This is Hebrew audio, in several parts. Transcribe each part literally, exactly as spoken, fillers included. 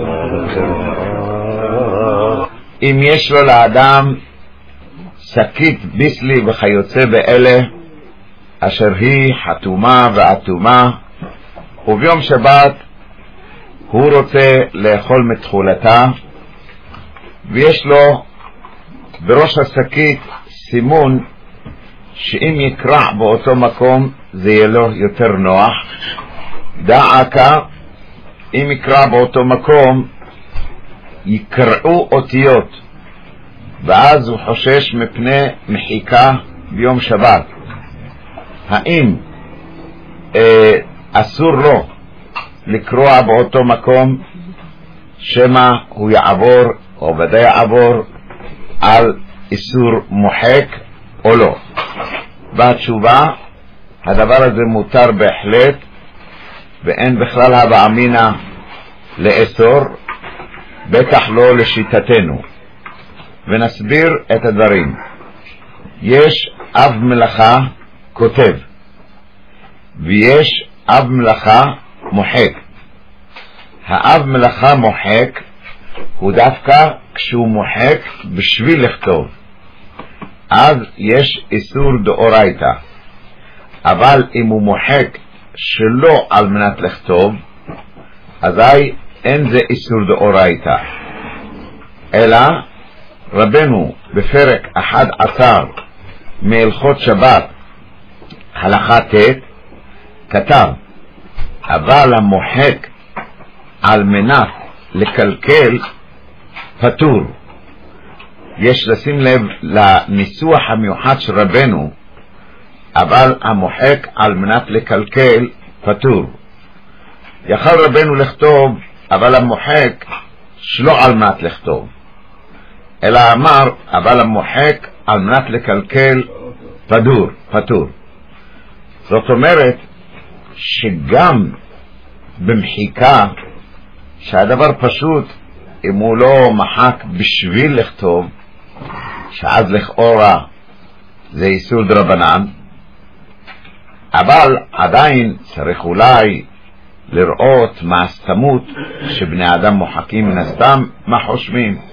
אם יש לו לאדם שקית ביסלי וכיוצא באלה אשר היא חתומה ועתומה, וביום שבת הוא רוצה לאכול מתחולתה, ויש לו בראש השקית סימון שאם יקרע באותו מקום זה יהיה לו יותר נוח. דעקה, אם יקרע באותו מקום יקרעו אותיות, ואז הוא חושש מפני מחיקה ביום שבת. האם אה, אסור לו לקרוע באותו מקום, שמה הוא יעבור או ודאי יעבור על איסור מוחק או לא? והתשובה, הדבר הזה מותר בהחלט, ואין בכלל הווה אמינא לאסור, בטח לא לשיטתנו. ונסביר את הדברים. יש אב מלאכה כותב, ויש אב מלאכה מוחק. האב מלאכה מוחק הוא דווקא כשהוא מוחק בשביל לכתוב, אז יש איסור דאורייתא. אבל אם הוא מוחק שלא על מנת לכתוב, אזי אין זה איסור דאורייתא, אלא רבנו בפרק אחד עשר מהלכות שבת הלכה ט' כתב, אבל המוחק על מנת לקלקל פטור. יש לשים לב לניסוח המיוחד של רבנו, אבל המוחק על מנת לקלקל פטור. יכול רבנו לכתוב אבל המוחק שלא על מנת לכתוב, אלא אמר אבל המוחק על מנת לקלקל פטור, פטור. זאת אומרת שגם במחיקה, שהדבר פשוט, אם הוא לא מחק בשביל לכתוב, שאז לכאורה זה איסור דרבנן, אבל עדיין צריך אולי לראות מה הסתמות שבני אדם מוחקים מן הסתם, מה חושבים.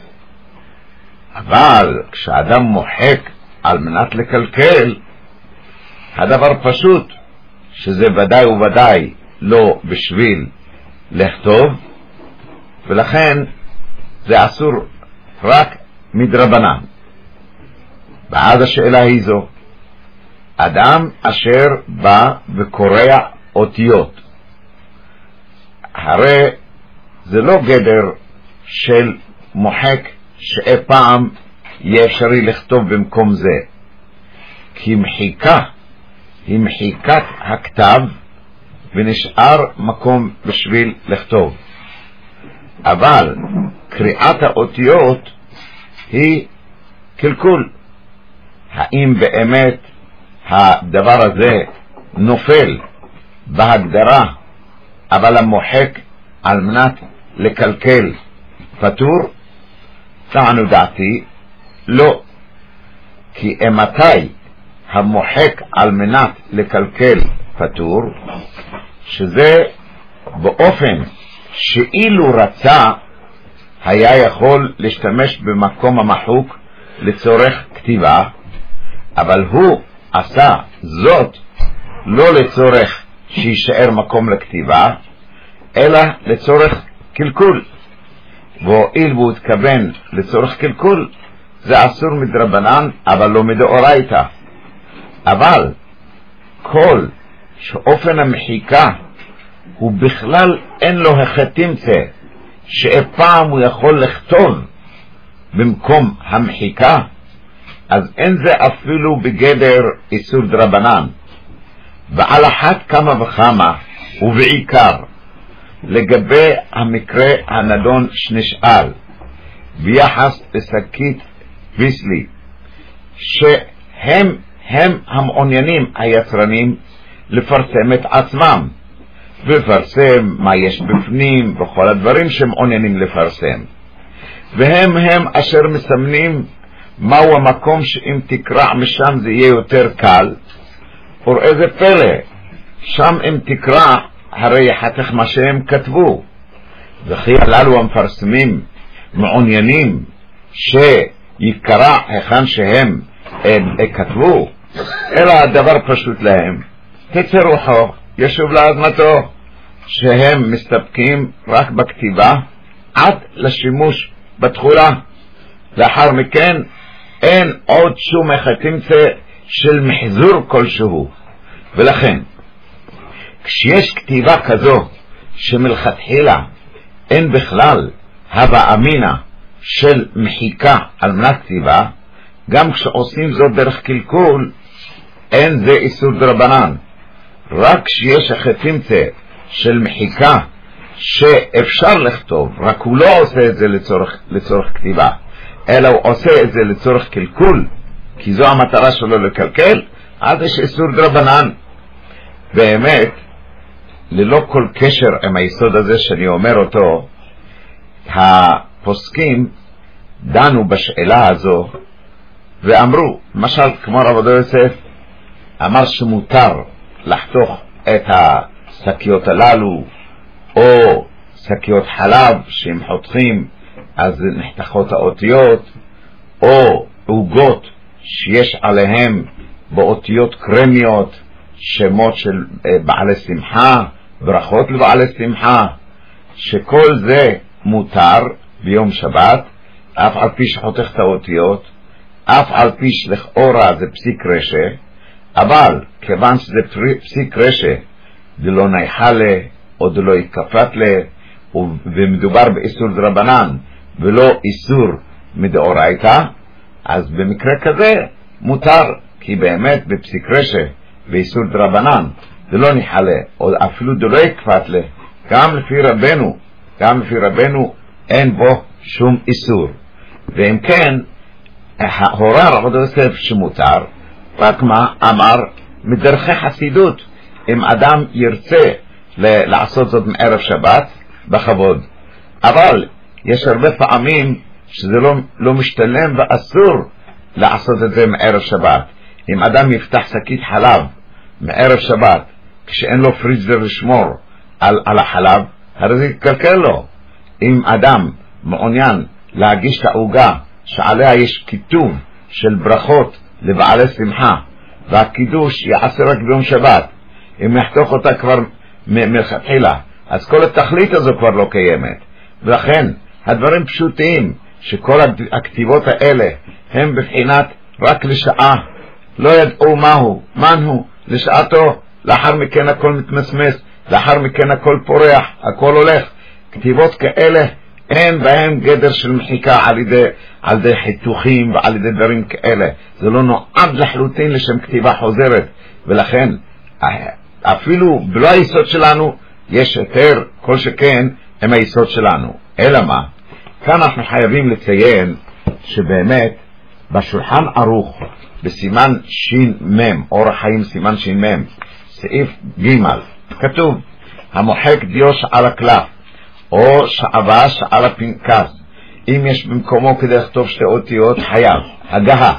אבל כשאדם מוחק על מנת לקלקל, הדבר פשוט, שזה ודאי וודאי לא בשביל לכתוב, ולכן זה אסור רק מדרבנן. ואז השאלה היא זו, אדם אשר בא וקורע אותיות, הרי זה לא גדר של מוחק שאי פעם יהיה אפשרי לכתוב במקום זה, כי מחיקה היא מחיקת הכתב ונשאר מקום בשביל לכתוב. אבל קריאת האותיות היא קלקול. האם באמת הדבר הזה נופל בהגדרה אבל המוחק על מנת לקלקל פטור? טענו דעתי לא, כי אמתי המוחק על מנת לקלקל פטור, שזה באופן שאילו רצה היה יכול להשתמש במקום המחוק לצורך כתיבה, אבל הוא עשה זאת לא לצורך שישאר מקום לכתיבה, אלא לצורך קלקול. והואיל והוא התכוון לצורך קלקול, זה אסור מדרבנן אבל לא מדאורייתא. אבל כל שאופן המחיקה הוא בכלל אין לו החתימצה שאי פעם הוא יכול לכתוב במקום המחיקה, אז אין זה אפילו בגדר איסור דרבנן. ועל אחת כמה וכמה ובעיקר לגבי המקרה הנדון שנשאל ביחס לשקית ויסלי, שהם הם המעוניינים היצרנים לפרסם את עצמם ולפרסם מה יש בפנים וכל הדברים שהם מעוניינים לפרסם, והם הם אשר מסמנים מהו המקום שאם תקרא משם זה יהיה יותר קל. וראה זה פלא, שם אם תקרא הרי יחתך מה שהם כתבו, וכי הללו המפרסמים מעוניינים שיקרא היכן שהם כתבו, אלא הדבר פשוט להם, תצא רוחו, ישוב לאדמתו, שהם מסתפקים רק בכתיבה עד לשימוש בתחולה. לאחר מכן אין עוד שום החתימצה של מחזור כלשהו. ולכן כשיש כתיבה כזו שמלכתחילה אין בכלל הווה אמינה של מחיקה על מנת כתיבה, גם כשעושים זאת דרך קלקול אין זה איסור דרבנן. רק כשיש החתימצה של מחיקה שאפשר לכתוב, רק הוא לא עושה את זה לצורך, לצורך כתיבה, אלא הוא עושה את זה לצורך קלקול, כי זו המטרה שלו לקלקל, אז יש איסור דרבנן. באמת, ללא כל קשר עם היסוד הזה שאני אומר אותו, הפוסקים דנו בשאלה הזו ואמרו, למשל כמו רב עובדיה יוסף אמר שמותר לחתוך את השקיות הללו, או שקיות חלב שהם חותכים אז נחתכות האותיות, או עוגות שיש עליהם באותיות קרמיות שמות של בעלי שמחה, ברכות לבעלי שמחה, שכל זה מותר ביום שבת, אף על פי שחותך את האותיות, אף על פי שלכאורה זה פסיק רשע, אבל כיוון שזה פסיק רשע, זה לא נייחה לה, או זה לא התקפת לה, ומדובר באיסור דרבנן, ולא איסור מדאורייתא, אז במקרה כזה מותר, כי באמת בפסיק רשע ואיסור דרבנן, זה לא ניחה לה, או אפילו זה לא התקפת לה, גם לפי רבנו, גם לפי רבנו אין בו שום איסור. ואם כן, ההורא רב עובדיה יוסף שמותר, רק מה אמר מדרכי חסידות, אם אדם ירצה לעשות זאת מערב שבת בכבוד, אבל יש הרבה פעמים שזה לא, לא משתלם ואסור לעשות את זה מערב שבת. אם אדם יפתח שקית חלב מערב שבת כשאין לו פריג'דר לשמור על, על החלב, הרי זה יקלקל לו. אם אדם מעוניין להגיש את העוגה שעליה יש כיתוב של ברכות לבעלי שמחה, והקידוש יעשה רק ביום שבת, אם יחתוך אותה כבר מלכתחילה, אז כל התכלית הזו כבר לא קיימת. ולכן הדברים פשוטים, שכל הכתיבות האלה הם בבחינת רק לשעה, לא ידעו מהו, מן הוא, לשעתו, לאחר מכן הכל מתמסמס, לאחר מכן הכל פורח, הכל הולך. כתיבות כאלה אין בהם גדר של מחיקה על ידי, על ידי חיתוכים ועל ידי דברים כאלה. זה לא נועד לחלוטין לשם כתיבה חוזרת, ולכן אפילו בלא היסוד שלנו יש יותר כל שכן הם היסוד שלנו. אלא מה? כאן אנחנו חייבים לציין שבאמת בשולחן ערוך בסימן שין מם, אורח חיים סימן שין מם, סעיף ג' כתוב המוחק דיוש על הקלף או שעבש על הפנקס, אם יש במקומו כדי לכתוב שתי אותיות חייב. הגהה,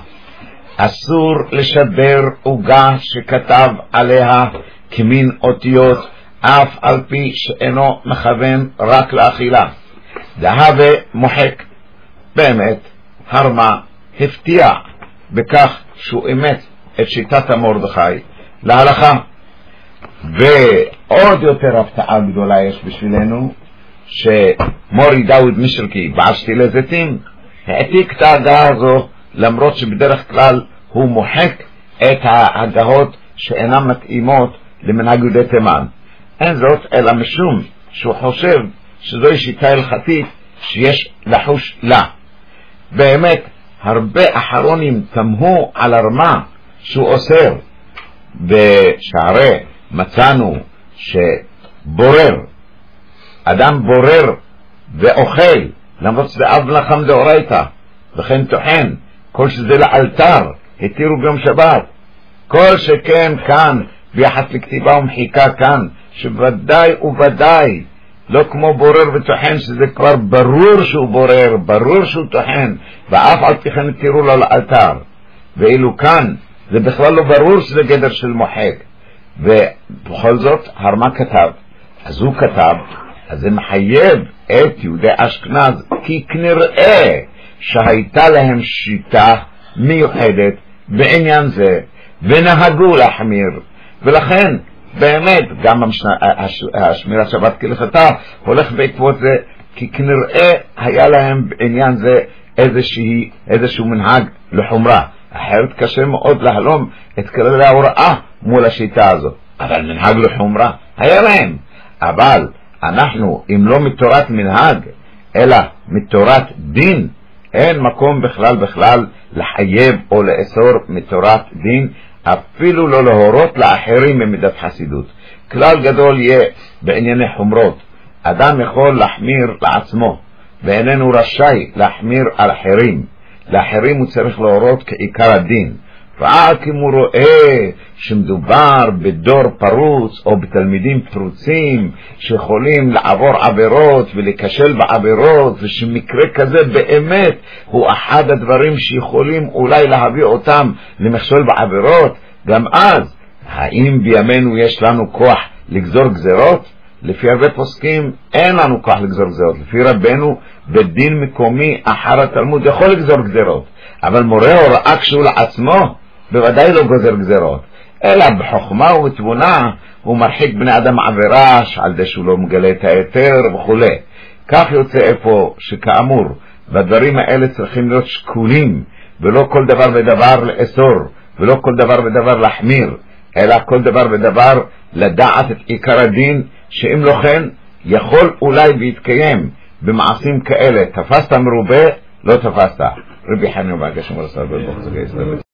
אסור לשבר עוגה שכתב עליה כמין אותיות, אף על פי שאינו מכוון רק לאכילה. דהווה מוחק. באמת הרמה הפתיע בכך שהוא אימץ את שיטת המרדכי להלכה. ועוד יותר הפתעה גדולה יש בשבילנו, שמורי דאוד מישרקי בעל שתילי זיתים העתיק את ההגה הזו, למרות שבדרך כלל הוא מוחק את ההגהות שאינן מתאימות למנהג יהודי תימן. אין זאת אלא משום שהוא חושב שזוהי שיטה הלכתית שיש לחוש לה. באמת הרבה אחרונים תמהו על הרמה שהוא אוסר. בשערי מצאנו שבורר, אדם בורר ואוכל, למרות שזה אב מלאכה מדאורייתא, וכן טוחן, כל שזה לאלתר התירו ביום שבת. כל שכן כאן ביחס לכתיבה ומחיקה כאן, שוודאי וודאי לא כמו בורר וטוחן, שזה כבר ברור שהוא בורר, ברור שהוא טוחן, ואף על פי כן התירו לו לאלתר. ואילו כאן זה בכלל לא ברור שזה גדר של מוחק. ובכל זאת הרמה כתב, אז הוא כתב אז זה מחייב את יהודי אשכנז, כי כנראה שהייתה להם שיטה מיוחדת בעניין זה, ונהגו להחמיר, ולכן באמת גם השמירת שבת כהלכתה הולך בעקבות זה, כי כנראה היה להם בעניין זה איזשהו, איזשהו מנהג לחומרה, אחרת קשה מאוד להלום את כללי ההוראה מול השיטה הזאת, אבל מנהג לחומרה היה להם. אבל אנחנו, אם לא מתורת מנהג אלא מתורת דין, אין מקום בכלל בכלל לחייב או לאסור מתורת דין, אפילו לא להורות לאחרים ממידת חסידות. כלל גדול יהיה בענייני חומרות, אדם יכול להחמיר לעצמו ואיננו רשאי להחמיר על אחרים. לאחרים הוא צריך להורות כעיקר הדין, רק אם הוא רואה שמדובר בדור פרוץ או בתלמידים פרוצים שיכולים לעבור עבירות ולקשל בעבירות, ושמקרה כזה באמת הוא אחד הדברים שיכולים אולי להביא אותם למכשול בעבירות, גם אז האם בימינו יש לנו כוח לגזור גזרות? לפי הרבה פוסקים אין לנו כוח לגזור גזרות. לפי רבנו בדין מקומי אחר התלמוד יכול לגזור גזרות, אבל מורה הוראה כשהוא לעצמו בוודאי לא גוזר גזרות, אלא בחוכמה ובתבונה הוא מרחיק בני אדם עבירה על זה שהוא לא מגלה את היתר וכו'. כך יוצא איפה שכאמור בדברים האלה צריכים להיות שקולים, ולא כל דבר ודבר לאסור, ולא כל דבר ודבר להחמיר, אלא כל דבר ודבר לדעת את עיקר הדין, שאם לא כן יכול אולי להתקיים במעשים כאלה. תפסת מרובה לא תפסת. רבי חנין ובעקה שמור הסרבר בוחזקי ישראל.